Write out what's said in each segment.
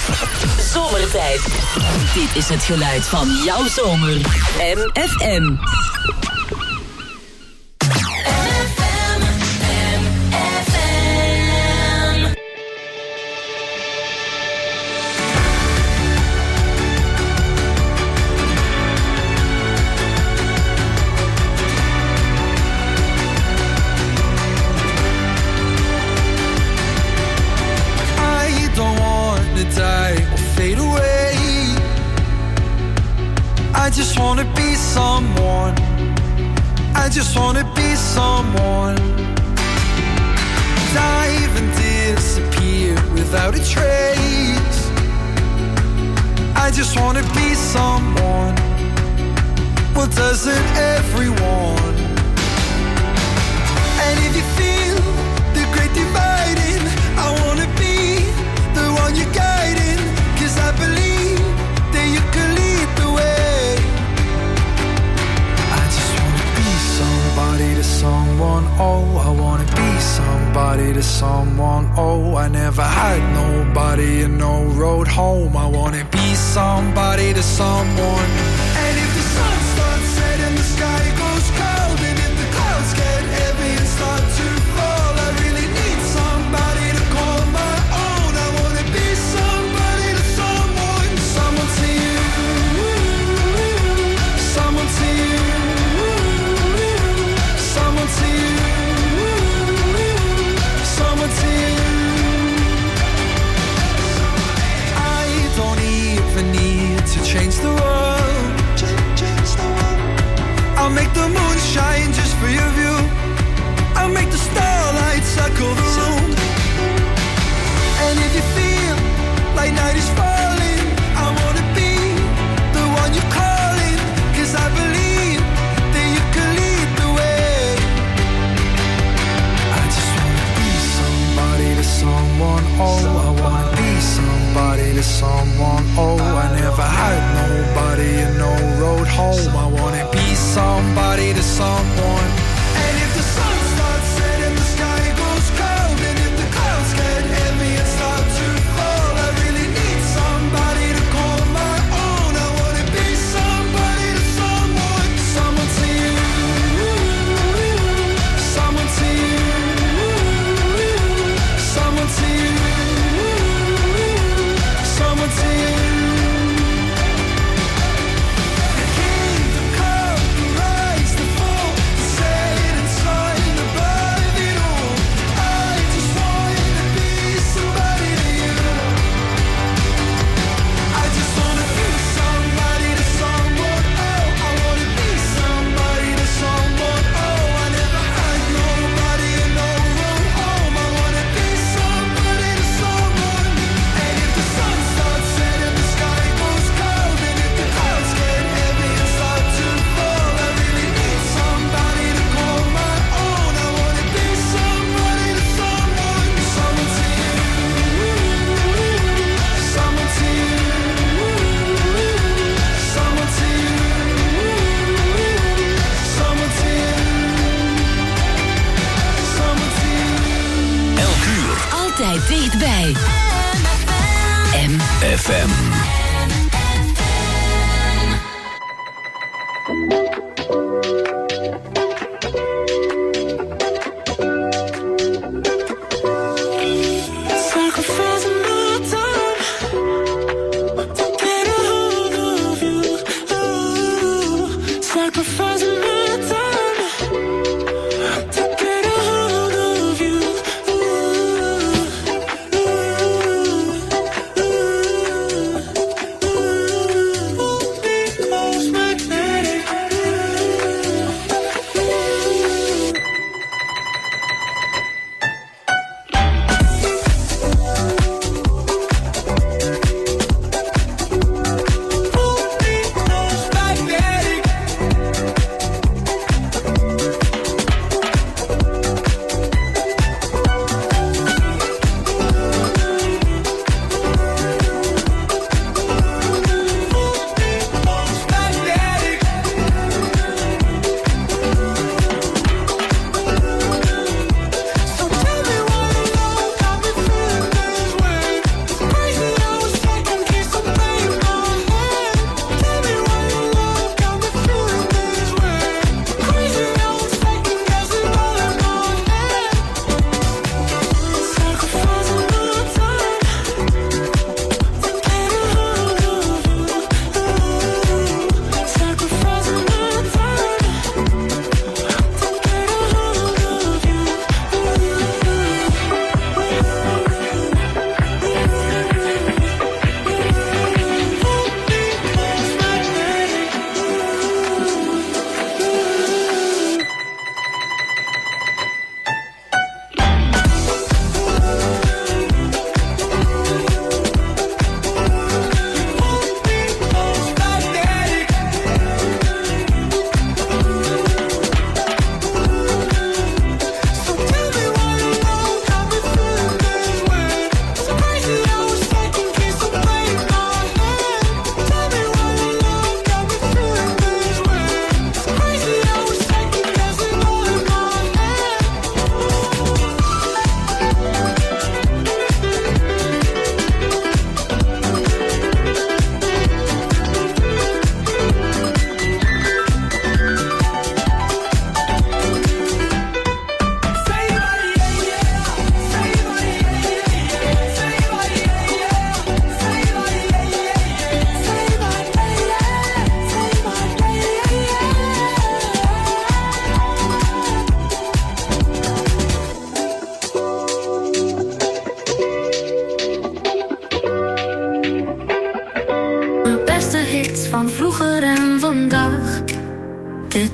Zomertijd. Dit is het geluid van jouw zomer. MFM. I just wanna be someone. I just wanna be someone. Dive and disappear without a trace. I just wanna be someone. Well, doesn't everyone? And if you feel the great dividing, I wanna be the one you're guiding. 'Cause I believe that you can lead the way. Somebody to someone, oh, I wanna be somebody to someone, oh, I never had nobody and no road home. I wanna be somebody to someone. And if the sun starts setting, the sky goes cold, and if the clouds get heavy and start to fall, I really need somebody to call my own. I wanna be somebody to someone. Someone to you, someone to you, someone to you, someone to you. I don't even need to change the world. Change the world. I'll make the moon shine just for your view. I'll make the starlight circle the room. And if you feel like night is falling, I wanna be the one you're calling. 'Cause I believe that you can lead the way. I just wanna be somebody to someone, oh, I wanna be somebody to someone, oh, I never had nobody and no road home. I wanna be somebody to someone. And if the sun starts setting, the sky goes cold, and if the clouds get heavy and start to fall, I really need somebody to call my own. I wanna be somebody to someone. Someone to you, someone to you, someone to you, someone to you. The kingdom come, the rise, the fall, the setting sun above it all. I just wanna be somebody to you. I just wanna be somebody to someone, oh, I wanna be somebody to someone, oh, I never had nobody and no road home. I wanna be somebody to someone. And if the sun starts setting, the sky goes cold, and if the clouds get heavy and start to fall, I really need somebody to call my own. I wanna be somebody to someone. Someone to you, someone to you, someone to you, someone to you, someone to you. Elk uur. Altijd dichtbij. MFM. Sacrificing my time to get a hold of you. Ooh, sacrificing my time to get a hold of you. Ooh, ooh, ooh.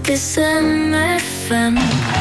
Kiss FM.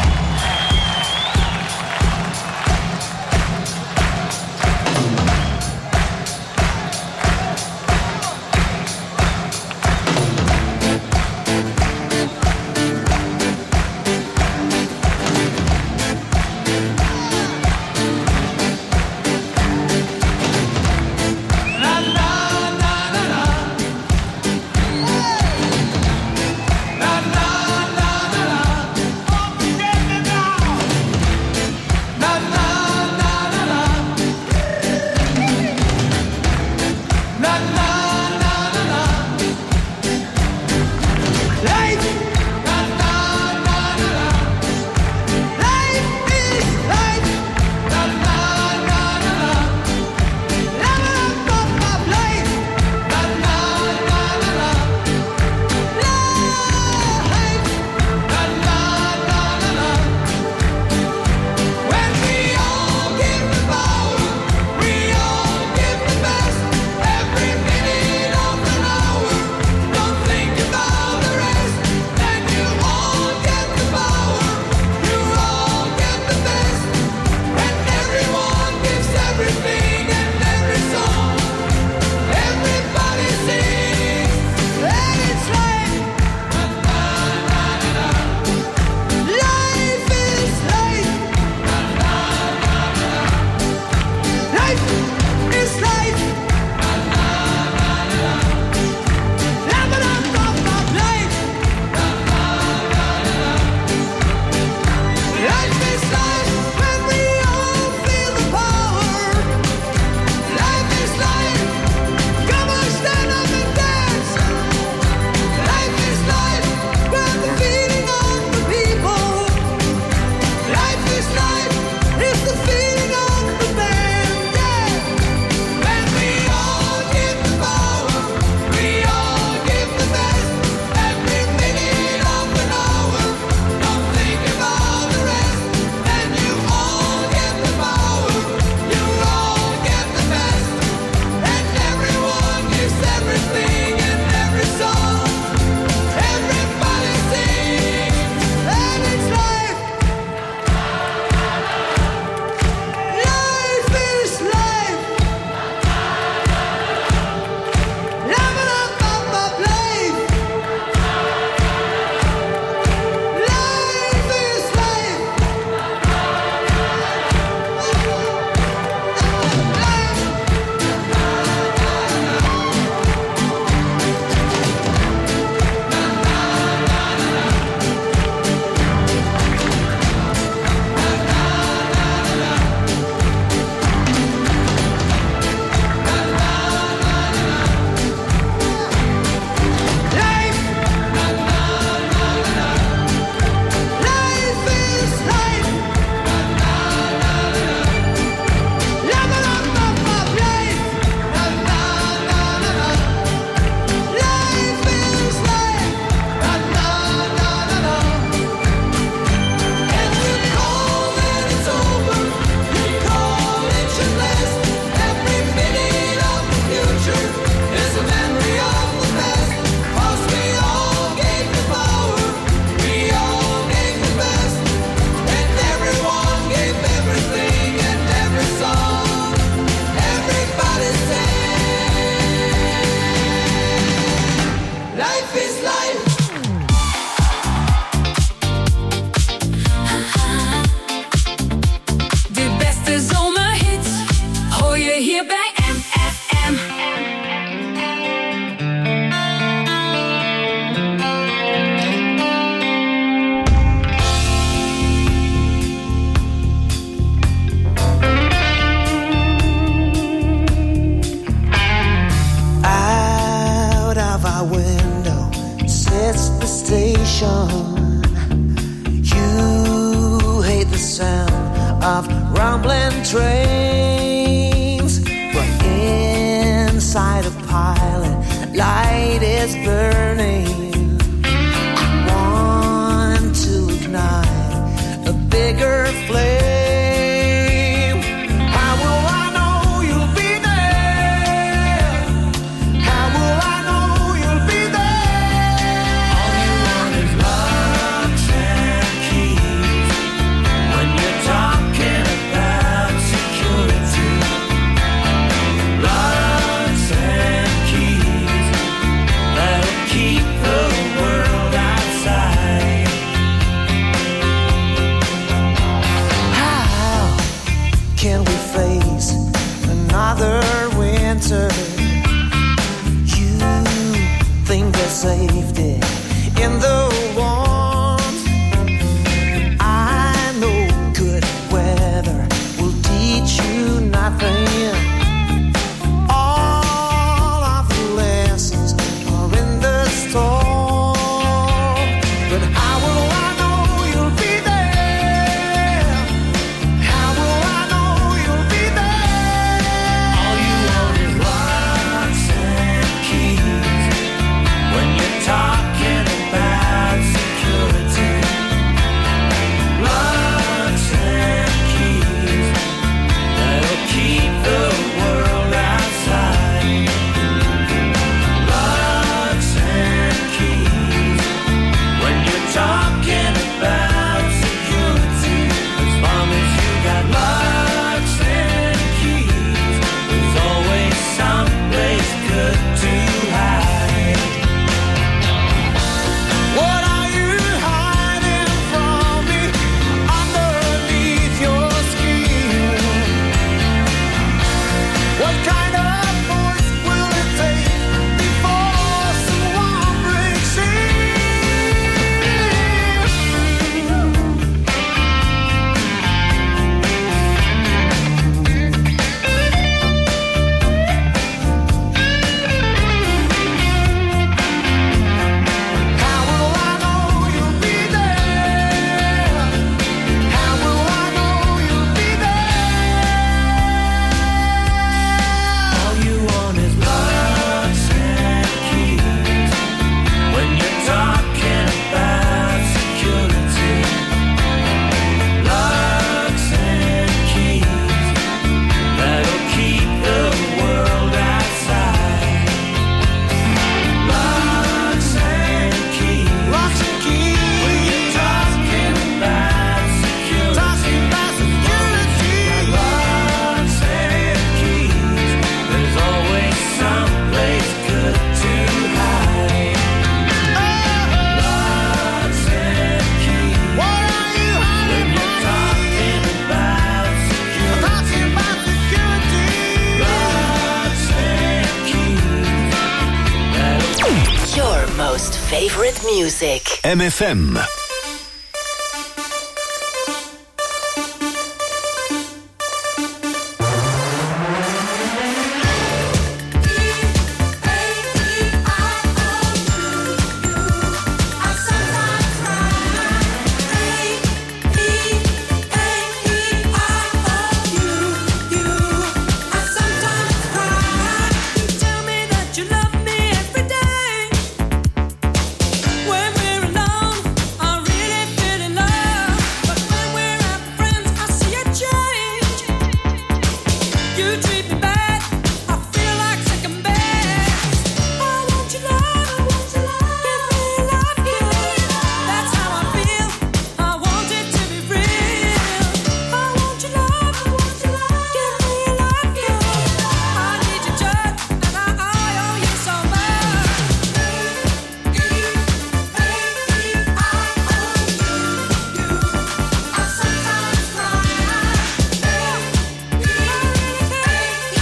of rumbling trains. From inside a pilot, light is burning. I want to ignite a bigger flame. How will I know you'll be there? How will I know you'll be there? All you want is love. can we face another winter? You think there's safety in the warmth. I know good weather will teach you nothing. All of the lessons are in the storm. But how will I know you'll be there? How will I know you'll be there? All you want is locks and keys when you're talking about security. Locks and keys that'll keep the world outside. Locks and keys when you're talking about security. As long as you got locks and keys, there's always someplace good to hide. What are you hiding from me underneath your skin? What kind of force will it take before someone breaks in? How will I know you'll be there? How will I know you'll be there? All you want is locks and keys when you're talking about security. Locks and keys that'll keep the world outside. Locks and keys when you're talking about security. Locks and keys, there's always someplace good to hide. Locks and keys when you're talking about security. Locks and keys. Your most favorite music. MFM. When we're alone, I really feel in love. But when we're out with friends, I see a change. You treat me bad, I feel like second best. I want your love, give me love, that's how I feel. I want it to be real. I want your love, give me love, I need your touch, and I owe you so much. I sometimes cry.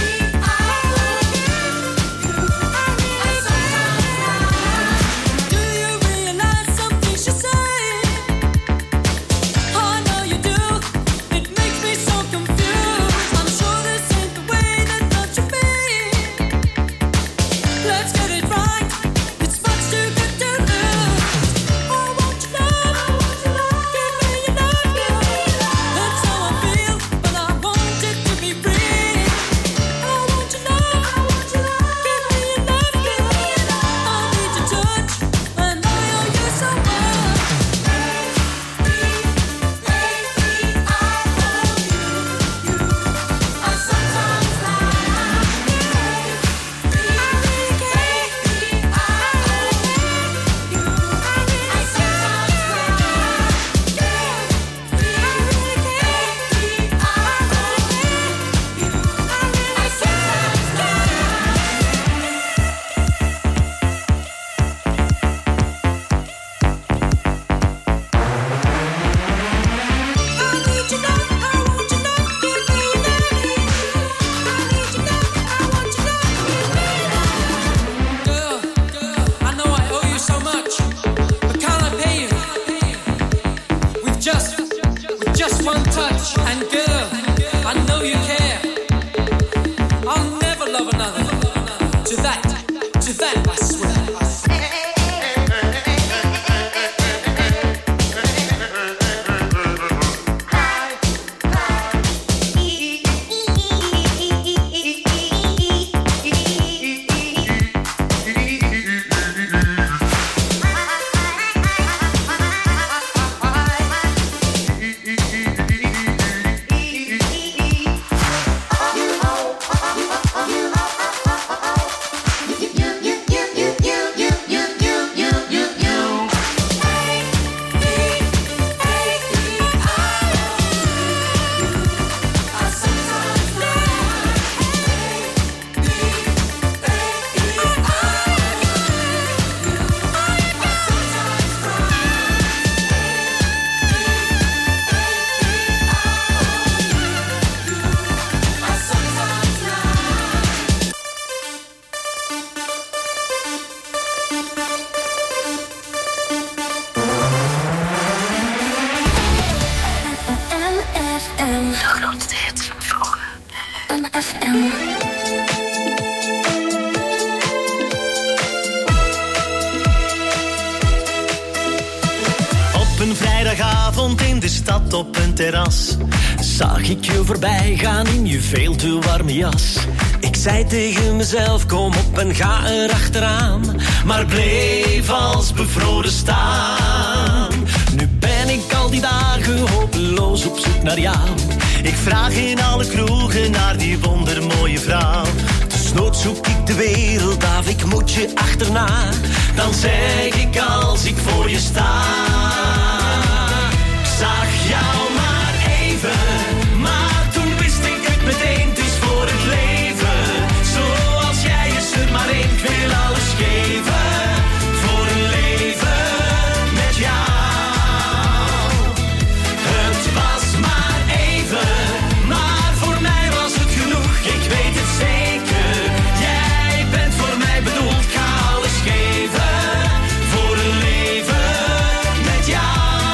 FM. Op een vrijdagavond in de stad op een terras zag ik je voorbij gaan in je veel te warme jas. Ik zei tegen mezelf, kom op en ga erachteraan, maar bleef als bevroren staan. Nu ben ik al die dagen hopeloos op zoek naar jou. Ik vraag in alle kroegen naar die wondermooie vrouw. Desnoods zoek ik de wereld af, ik moet je achterna. Dan zeg ik als ik voor je sta. Ik zag jou maar even, maar toen wist ik het meteen, het is voor het leven. Zoals jij is er maar één, ik wil alles geven. Voor een leven met jou. Het was maar even, maar voor mij was het genoeg. Ik weet het zeker, jij bent voor mij bedoeld. Ik ga alles geven voor een leven met jou.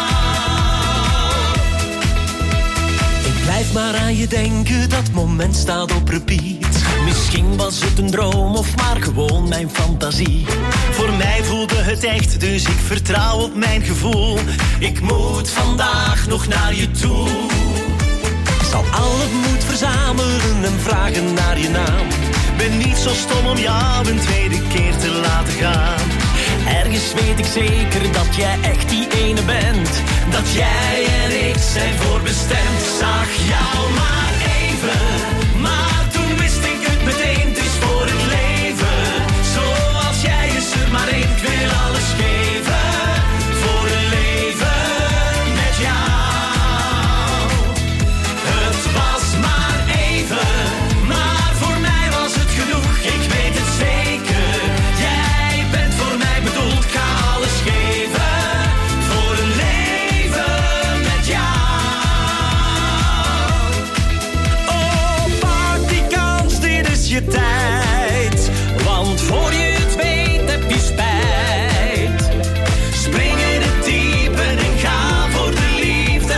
Ik blijf maar aan je denken, dat moment staat op repeat. Misschien was het een droom of maar gewoon mijn fantasie. Voor mij voelde het echt, dus ik vertrouw op mijn gevoel. Ik moet vandaag nog naar je toe. Ik zal al het moed verzamelen en vragen naar je naam. Ben niet zo stom om jou een tweede keer te laten gaan. Ergens weet ik zeker dat jij echt die ene bent. Dat jij en ik zijn voorbestemd. Ik zag jou maar even, maar toen wist ik het meteen. Het is voor het leven, zoals jij is er maar één. Ik wil alles geven voor een leven met jou. Het was maar even, maar voor mij was het genoeg. Ik weet het zeker, jij bent voor mij bedoeld. Ik ga alles geven voor een leven met jou. Oh, pak die kans, dit is je tijd. Want voor je het weet heb je spijt. Spring in het diepe en ga voor de liefde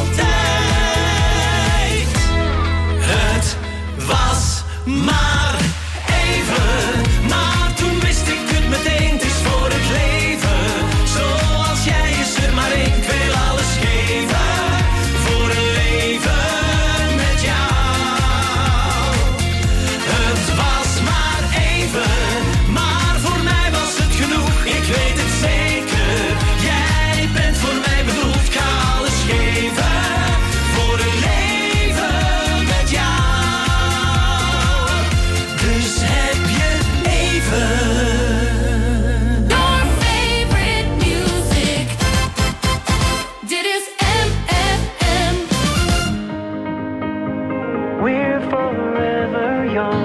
altijd. Het was maar even, maar toen wist ik het meteen. Het is voor het leven, zoals jij is er maar één. Ik wil alles geven voor een leven met jou. Het was maar even, maar voor mij was het genoeg. Ik weet het zeker, jij bent voor mij bedoeld. Ik ga alles geven voor een leven met jou. Dus heb je even. Your favorite music. Dit is MFM. We're forever young.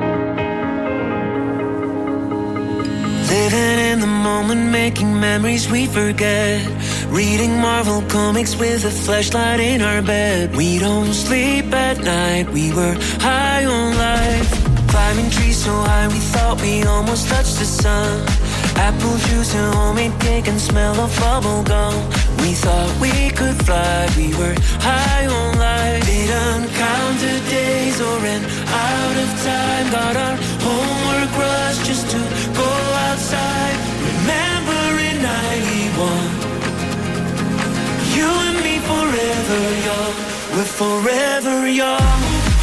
Living in the moment, making memories we forget. Reading Marvel comics with a flashlight in our bed. We don't sleep at night, we were high on life. Climbing trees so high we thought we almost touched the sun. Apple juice and homemade cake and smell of bubble gum. We thought we could fly, we were high on life. Didn't count the days or ran out of time. Got our homework rush just to go outside. Remember in 91, you and me forever young. We're forever young.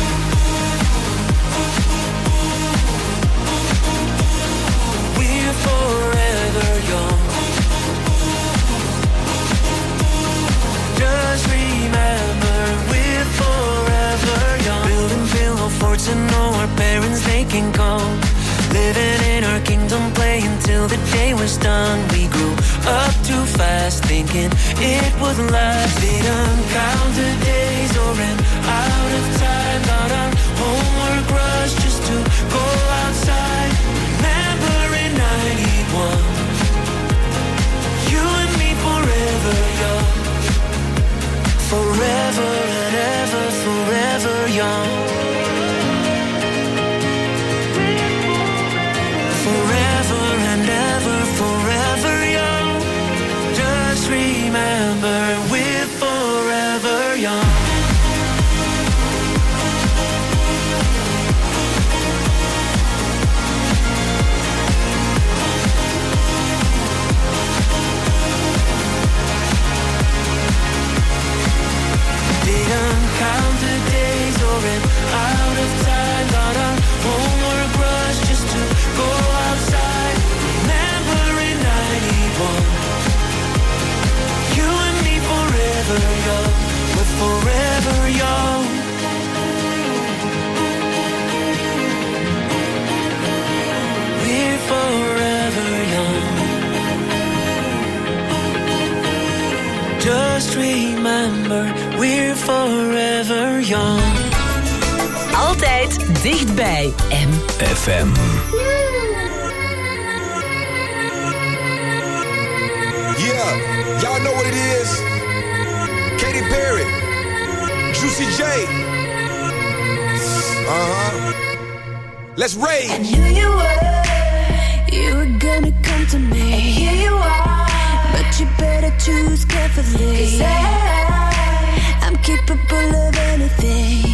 We're forever young. Just remember, we're forever young. Building pillow forts and know our parents they can come. Living in our kingdom, playing till the day was done. We grew up too fast, thinking it would last. Didn't count the days or ran out of time. Got our homework rush just to go outside. Remember in 91, you and me forever young. Forever and ever, forever young. Forever and ever, forever young. Just remember, we're forever young. young. Altijd dichtbij FM. Yeah, y'all know what it is. Katy Perry, Juicy J. Let's rage. I knew you were gonna come to me. And here you are, but you better choose carefully. 'Cause I'm capable of anything,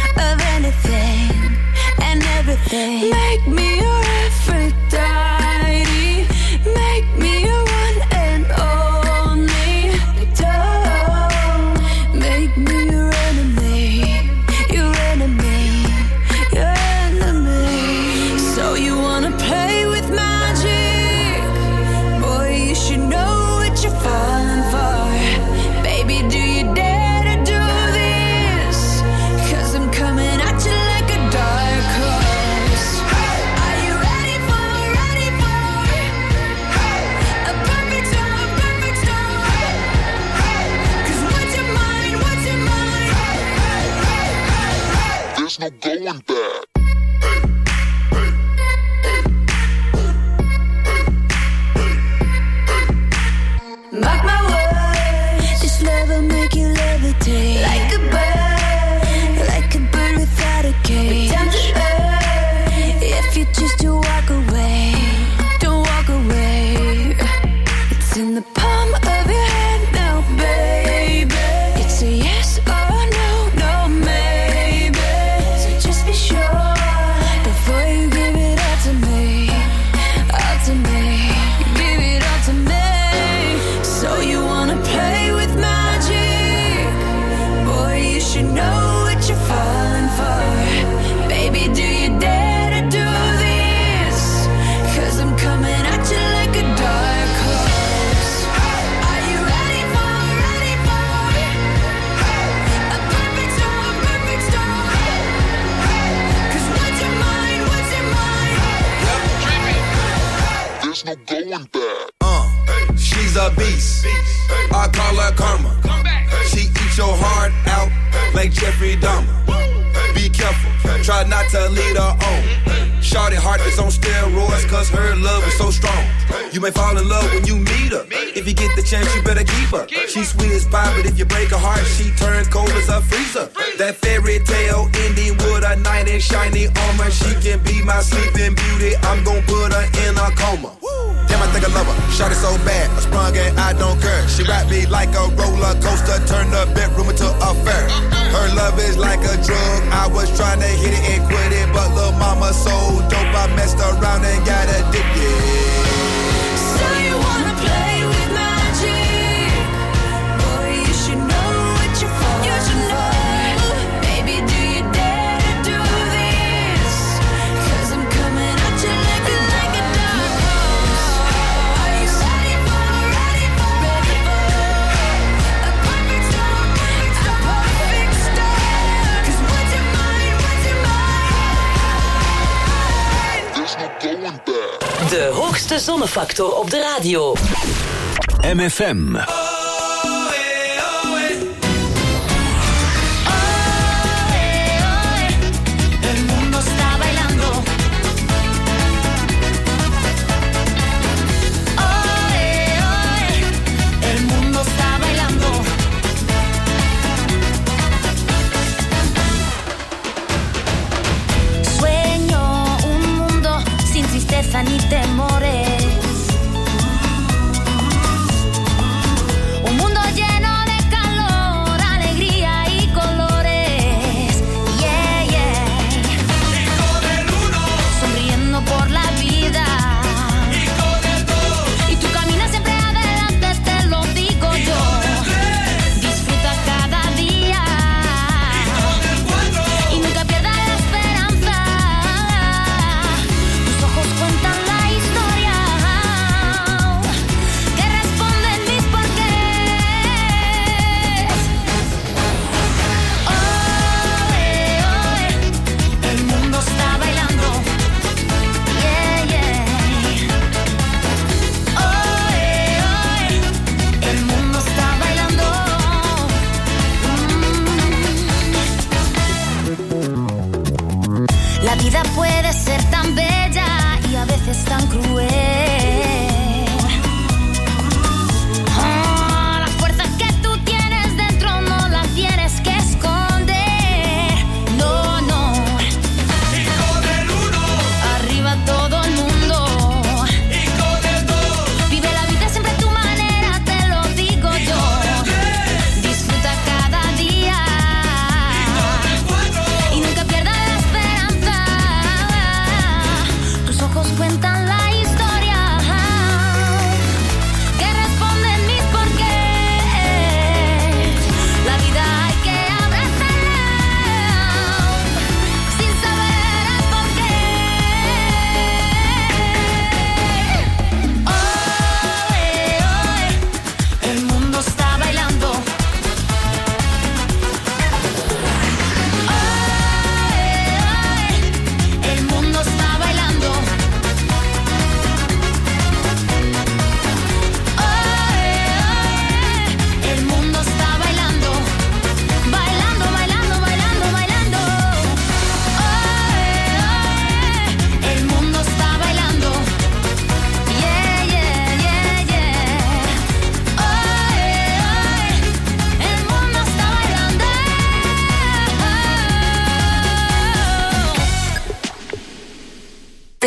and everything. Make me your Aphrodite, make me your one and only. Don't make me your enemy, your enemy, your enemy. So you wanna play with magic? Boy, you should know what you're falling for. Baby, do you dare to do this? 'Cause I'm coming at you like a dark horse. Are you ready for a perfect storm, perfect storm? 'Cause what's your mind, what's your mind? There's no going back. Mark my words, this love will make you levitate like a bird without a cage. Down to earth, if you choose to walk away, don't walk away. It's in the palm of your hand now, baby. It's a yes or no, no maybe. So just be sure before you give it all to me, all to me. Give it all to me. So you wanna play with magic? Boy, you should know what you're falling for. Baby, do you dare to do this? 'Cause I'm coming at you like a dark horse. Are you ready for a perfect storm, perfect storm? 'Cause what's your mind, what's your mind? There's no going back. She's a beast. I call her karma. She eats your heart out like Jeffrey Dahmer. Be careful, try not to lead her on. Shawty heart is on steroids 'cause her love is so strong. You may fall in love when you meet her. If you get the chance, you better keep her. She's sweet as pie, but if you break her heart, she turns cold as a freezer. That fairy tale ending with a knight in shiny armor. She can be my sleeping beauty. I'm gon' put her in a coma. Damn, I think I love her. Shot it so bad, I sprung and I don't care. She wrapped me like a roller coaster, turned the bedroom into a fair. Her love is like a drug. I was trying to hit it and quit it, but lil' mama so dope, I messed around and got addicted. So you wanna play with magic? Boy, you should know what you're falling for. Baby, do you dare to do this? 'Cause I'm coming at you like a dark horse. Are you ready for a perfect storm, a perfect storm? 'Cause what's your mind, what's your mind? There's no going back. De hoogste zonnefactor op de radio. MFM. El mundo está bailando. El mundo está bailando. Sueño un mundo sin tristeza ni temores.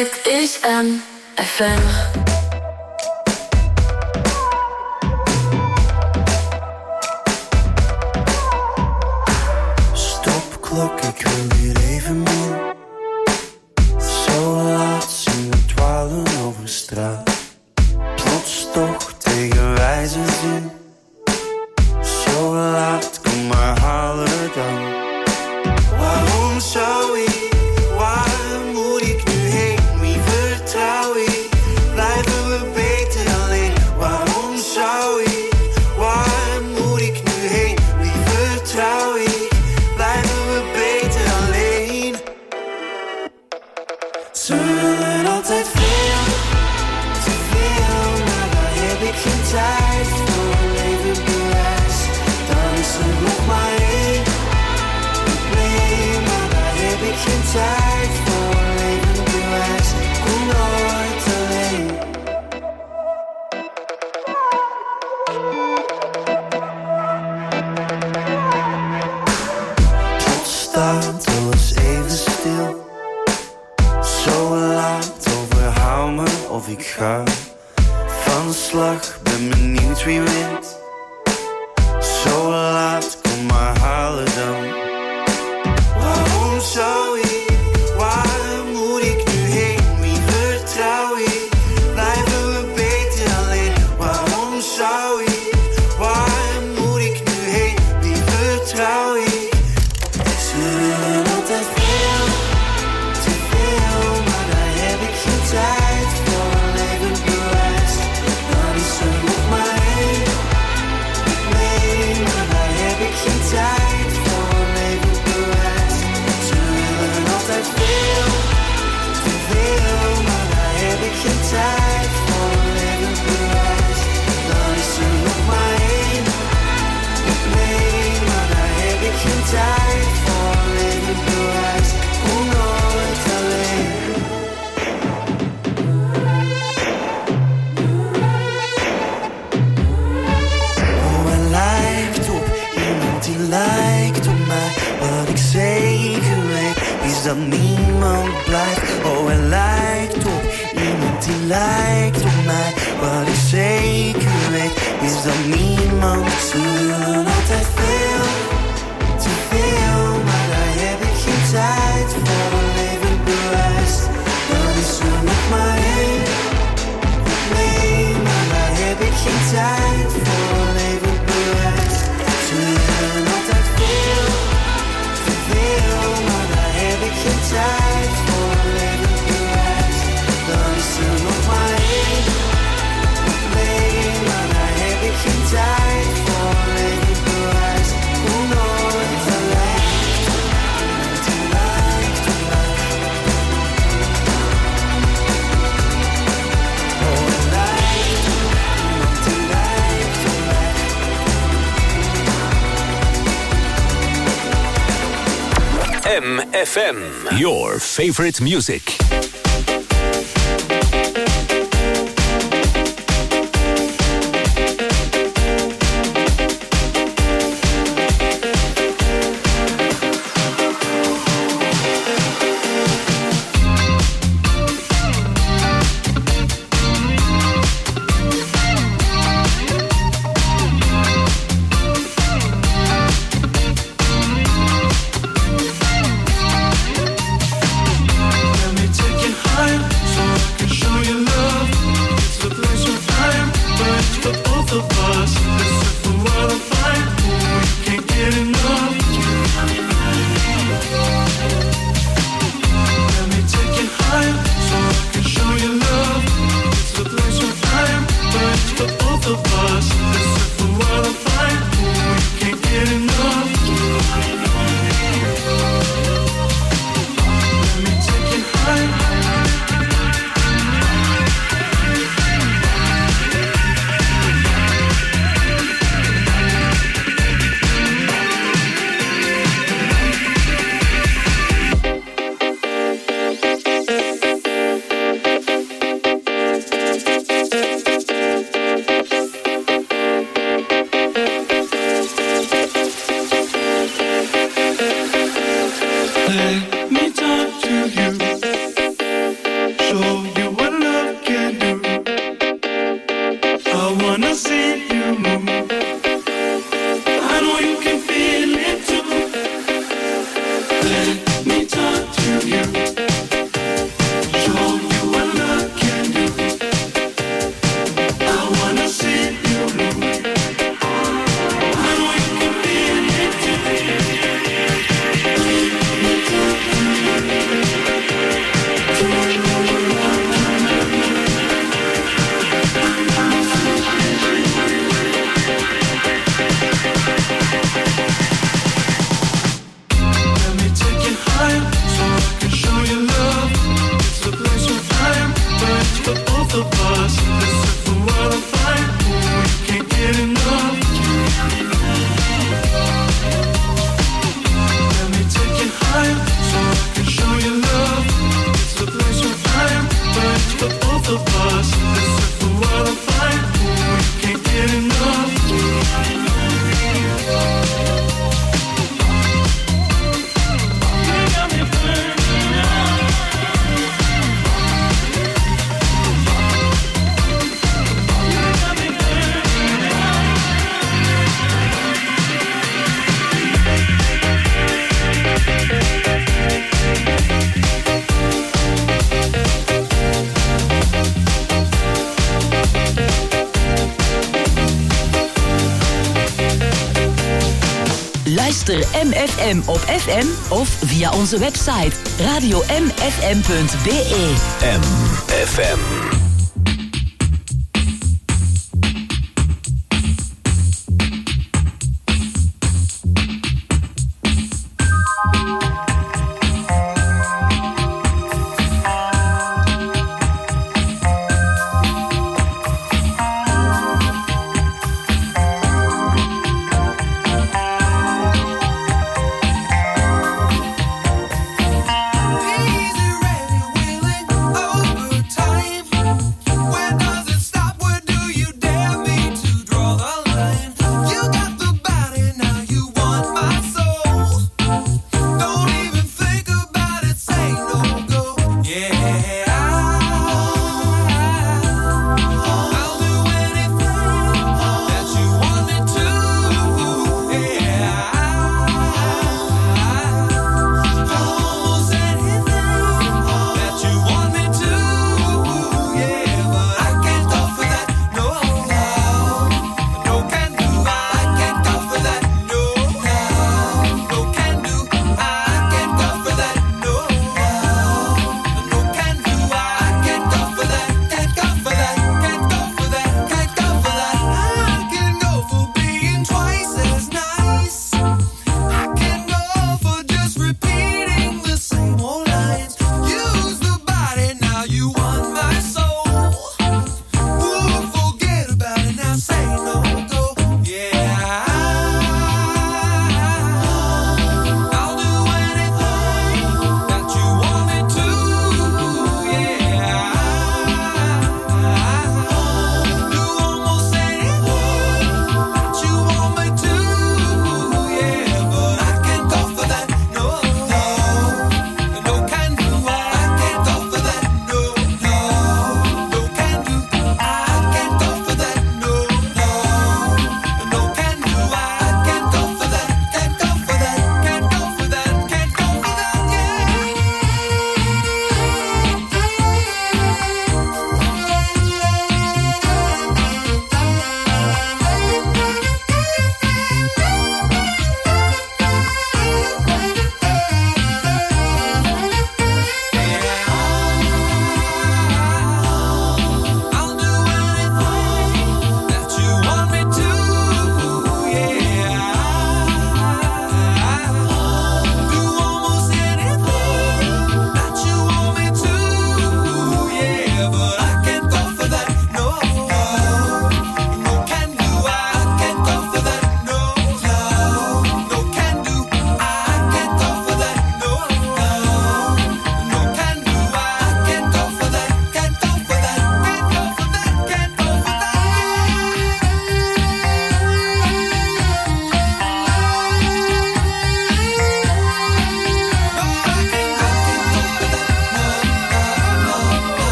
Dit is MFM. Stopklok, ik wil hier even meer. Zo laat zien we dwalen over straat. Plots toch tegen wijze zin. Zo laat, kom maar halen dan. Waarom zou ik, waar moet ik nu heen? Wie vertrouw ik? Blijven we beter alleen? Waarom zou ik, waar moet ik nu heen? Wie vertrouw ik? Blijven we beter alleen? Ze willen altijd veel, te veel, maar daar heb ik geen tijd voor. Leven bewijs, dan is er nog maar één. Nee, maar daar heb ik geen tijd voor. Leven bewijs, kom nooit alleen. Plots staat alles even stil. Zo laat, overhaal me of ik ga van de slag, ben benieuwd wie wint. Zo laat, kom maar halen dan. Waarom zou ik, waar moet ik nu heen? Wie vertrouw ik? Blijven we beter alleen? Waarom zou ik, waar moet ik nu heen? Wie vertrouw ik? Ze willen altijd veel, te veel, maar daar heb ik geen tijd voor. Leven bewijs, dan is er nog maar één. Nee, maar daar heb ik geen tijd voor. Leven bewijs, ze willen altijd veel, te veel, maar daar heb ik geen tijd voor. Leven bewijs, dan is er nog maar één. Nee, maar daar heb ik geen tijd voor. Leven bewijs, kom nooit alleen. Oh, hij lijkt op iemand die lijkt op mij. Wat ik zeker weet, is dat niemand blijft. Oh, hij lijkt op iemand die lijkt op mij. Wat ik zeker weet, is dat niemand. Ze willen altijd veel, te veel, maar daar heb ik geen tijd voor. Leven bewijs, dan is er nog maar één. Nee, maar daar heb ik geen tijd voor. Leven bewijs, ze willen altijd veel, te veel, maar daar heb ik geen tijd voor. Leven bewijs, dan is er nog maar één. Nee, maar daar heb ik geen tijd voor. Leven bewijs, kom nooit alleen. Die lijkt op mij. Oh, hij lijkt op iemand die lijkt op mij. MFM, your favorite music. Let me take you higher, so I can show you love. It's a place where time burns for both of us. This is the world of fire, ooh, you can't get enough. Let me take you higher, so I can show you love. It's a place where time burns for both of us. This is the world of fire, ooh, you can't get enough. Let me take you higher. Let me talk to you. Show Luister MFM op FM of via onze website radiomfm.be. MFM.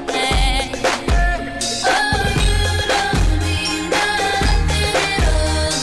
Oh,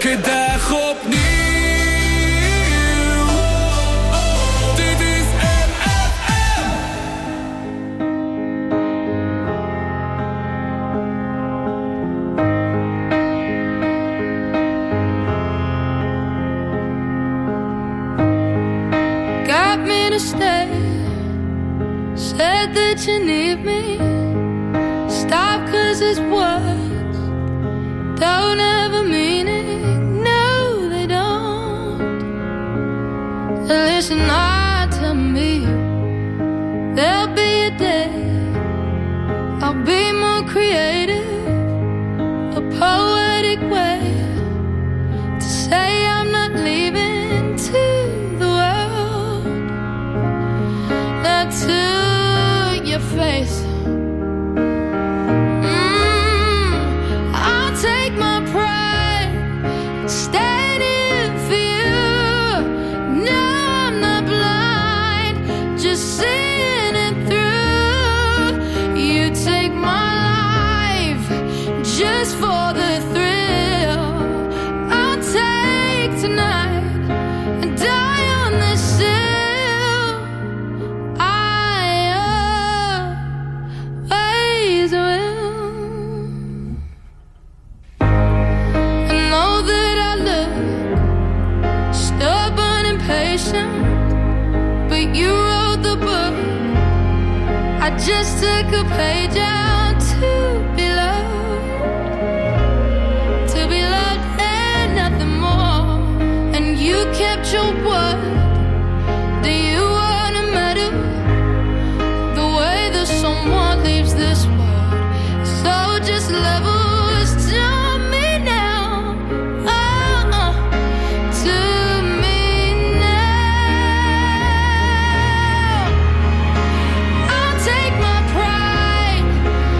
elke dag opnieuw. Dit is MFM. Got me to stay. Said that you need me. Stop 'cause it's words don't have a meaning. No, they don't. Listen hard to me. There'll be a day I'll be more creative, a poetic way to say I'm not leaving to the world. Not to your face. I'll take my pride, standing for you. No, I'm not blind, just seeing it through. You take my life just for the thrill. I'll take tonight and die on this hill. I always will. I know that I look stubborn and patient, but you wrote the book. I just took a page out to be loved and nothing more. And you kept your word. Do you want to matter the way that someone leaves this world? So just levels to me now. Oh, to me now. I'll take my pride,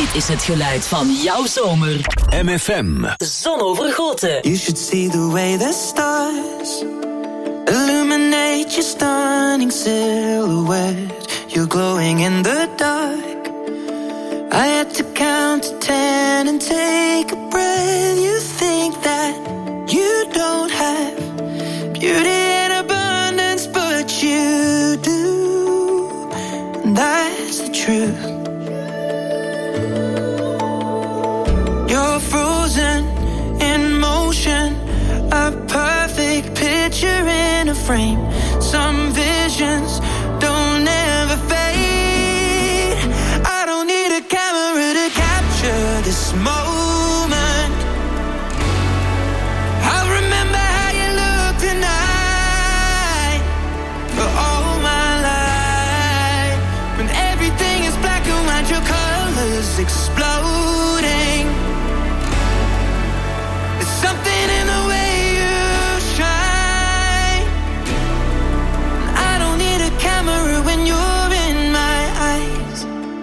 is het geluid van jouw zomer. MFM. Zonovergoten. You should see the way the stars illuminate your stunning silhouette. You're glowing in the dark. I had to count to 10 and take a breath. You think that you don't have beauty in abundance, but you do. And that's the truth. You're frozen in motion, a perfect picture in a frame. Some visions don't ever fade. I don't need a camera to capture this moment. I'll remember how you look tonight for all my life. When everything is black and white, your colors exploding. There's something in the way you shine. I don't need a camera when you're in my eyes.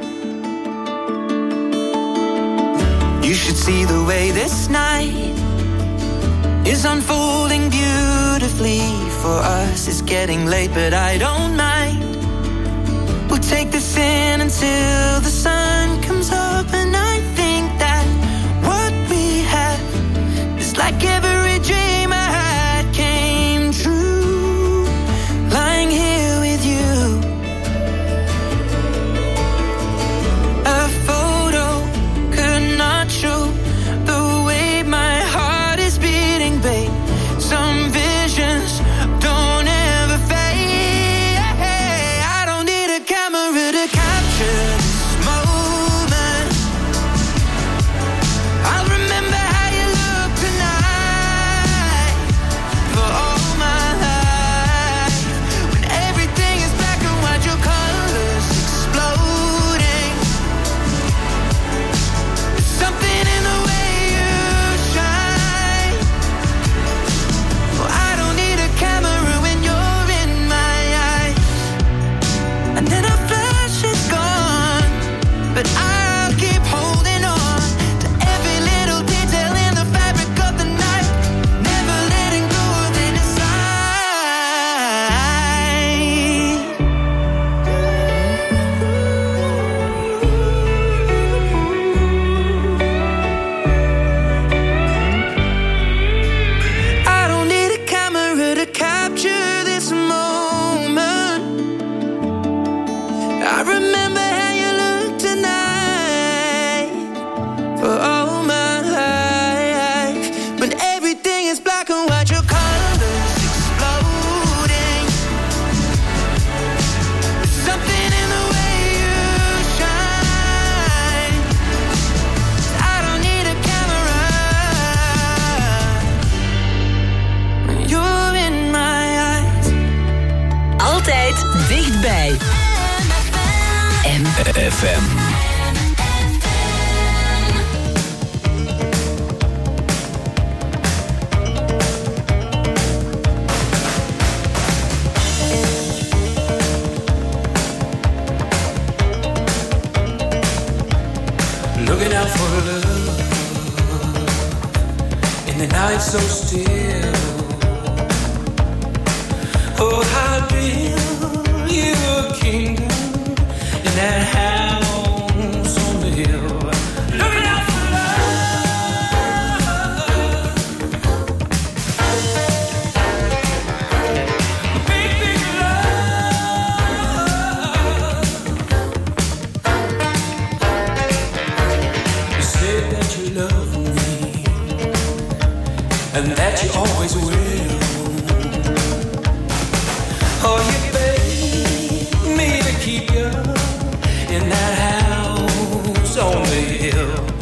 You should see the way this night is unfolding beautifully for us. It's getting late, but I don't mind. We'll take this in until the sun comes up, and I think that what we have is like every dream I had came true. Lying here with you, a photo could not show the way my heart is beating, babe. Some visions don't ever fade. I don't need a camera to capture this moment. I'll remember how you look tonight for all my life. When everything is black and white, your colors exploding. There's something in the way you shine. Well, I don't need a camera when you're in my eyes. And then a flash is gone, but I'll keep holding on to every little detail in the fabric of the night, never letting go of any sign. I don't need a camera to capture this moment. I remember how you look tonight for all my life. When everything is black and white, your colors exploding. There's something in the way you shine. I don't need a camera when you're in my eyes. Altijd dichtbij. FM. Looking out for love in the night so still. Oh, I'll build you a kingdom in that house on the hill. Looking out for love, big, big love. You said that you love me and that you always will. Oh, you begged me to keep you in that house on the hill.